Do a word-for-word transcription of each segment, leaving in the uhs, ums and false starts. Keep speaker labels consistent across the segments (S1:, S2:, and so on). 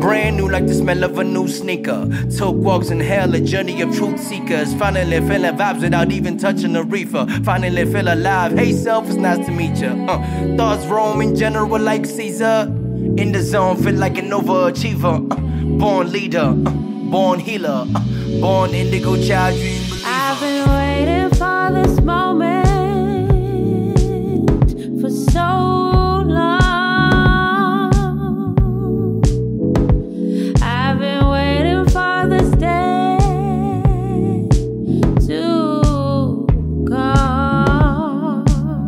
S1: Brand new like the smell of a new sneaker. Took walks in hell, a journey of truth seekers. Finally feeling vibes without even touching the reefer. Finally feel alive. Hey self, it's nice to meet ya. Uh, thoughts roam in general like Caesar. In the zone, feel like an overachiever. Uh, born leader, uh, born healer, uh, born indigo child, dream believer.
S2: I've been waiting for this moment for so long. I've been waiting for this day to come.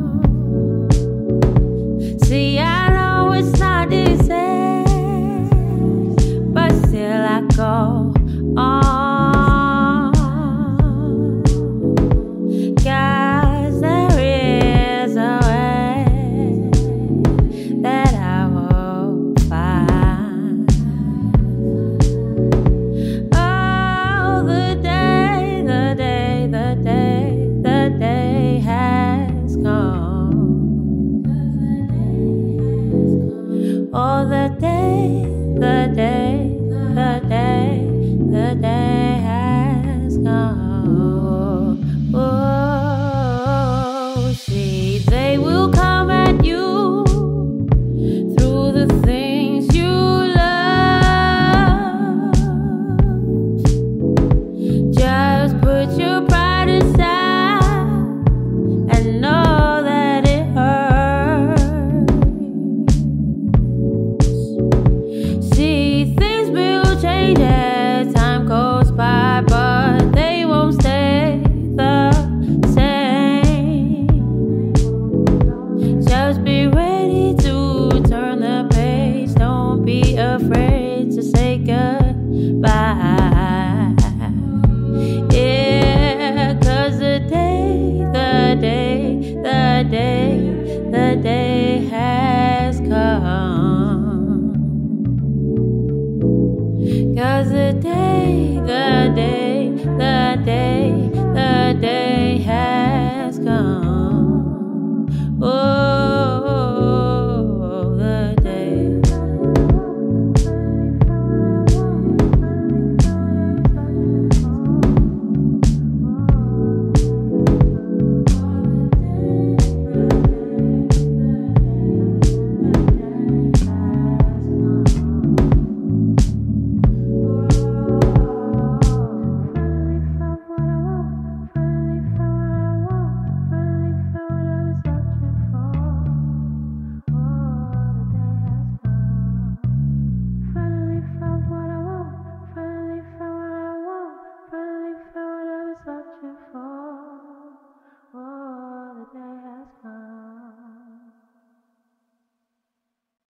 S2: See, I know it's not easy, but still I go on. Oh, the day, the day, the day, the day has come. Oh, see, they will come at you through the things you love. Just put your pride aside and know that it hurts. See, things will change as time goes by, but they won't stay the same. Just be ready to turn the page. Don't be afraid to say goodbye. Yeah, 'cause the day, the day, the day